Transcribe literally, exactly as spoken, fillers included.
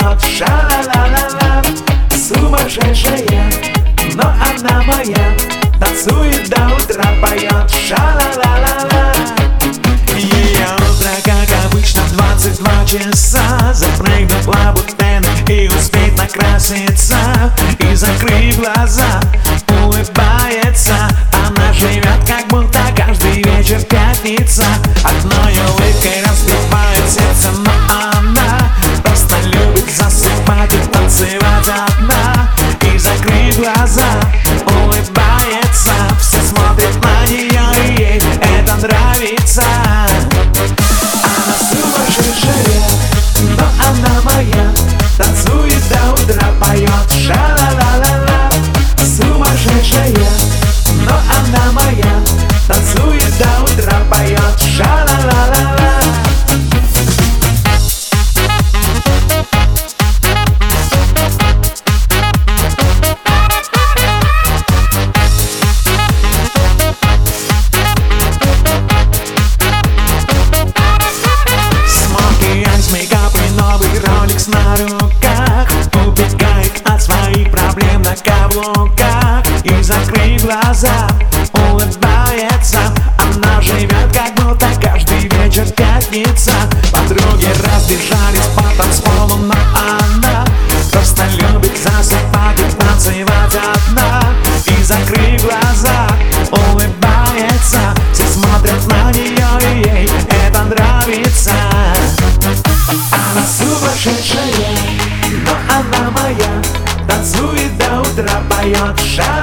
поет ша-ла-ла-ла-ла. Сумасшедшая, но она моя, танцует до утра, поет ша-ла-ла-ла-ла. Ее утро, как обычно, в двадцать два часа. Запрыгнуть в лабутен и успеть накраситься, и закрыть глаза, улыбается. Она живет, как будто каждый вечер пятница. Одной улыбкой разбивает сердце, но она просто любит засыпать и танцевать одна, и закрыть глаза, улыбается. Все смотрят на нее, и ей это нравится. Она сумасшедшая, но она моя, танцует до утра, поет ша-ла-ла-ла-ла. Сумасшедшая, но она моя, танцует до утра, поет ша-ла-ла-ла-ла. На руках убегает от своих проблем на каблуках, и закрыв глаза, улыбается. Она живет, как будто каждый вечер пятница. Подруги разбежались по танцполу, но она просто любит засыпать и танцевать одна, и закрыв глаза, улыбается. Все смотрят на нее, и ей это нравится. Она сумасшедшая, но она моя, танцует до утра, поет ша.